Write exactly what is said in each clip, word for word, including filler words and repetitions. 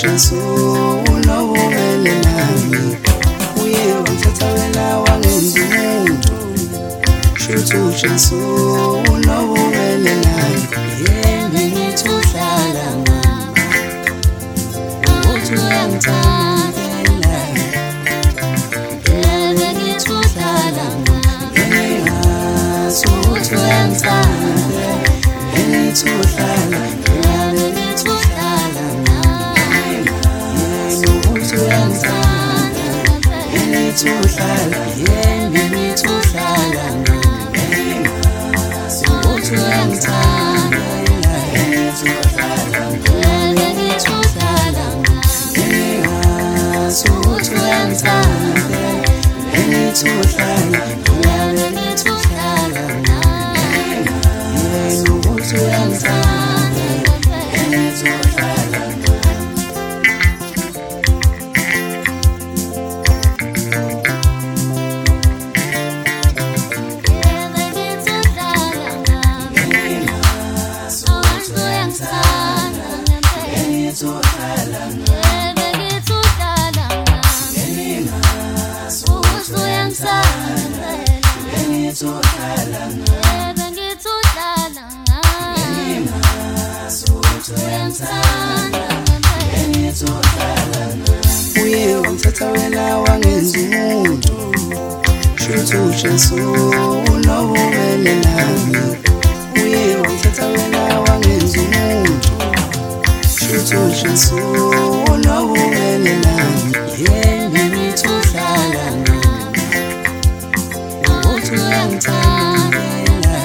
Jesu unobubele nami uye wangithatha wena wangenza umuntu shuthu Jesu unobubele nami yemi ngithi uhlala ngami uthi uyangithandela yemi ngithi uhlala ngami ngingazi ukuthi uyangithandela yemi ngithi uhlala yemi ngithi uhlala ngami yemi uthi uyangithandela yemi ngithi uhlala yemi ngithi uhlala ngami uthi uyangithandela yemi ngithi uhlala yemi ngithi uhlala ngami ngingazi ukuthi uyangithandela yemi ngithi uhlala yemi ngithi uhlala ngami yemi uthi uyangithandela yemi ngithi uhlala uye wangithatha wena wangenza umuntu shuthu Jesu unobubele nami uye wangithatha wena wangenza umuntu shuthu Jesu unobubele nami yemi ngithi uhlala nami uthi uyangithandela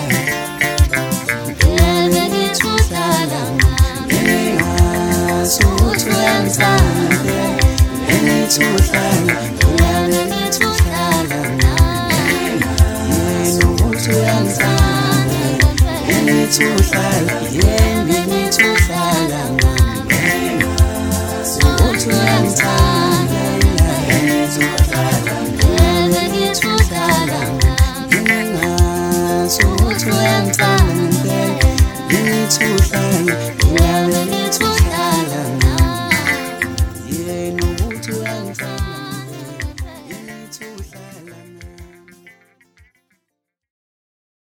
yemi ngithi uhlala nami ngingazi ukuthi uyangithandela yemi ngithi uhlala yemi ngithi uhlala nami yemi uthi uyangithandela yemi ngithi uhlala yemi ngithi uhlala nami ngingazi ukuthi uyangithandela yemi ngithi uhlala yemi ngithi uhlala nami ngingazi ukuthi uyangithandela yemi ngithi uhlala yemi ngithi uhlala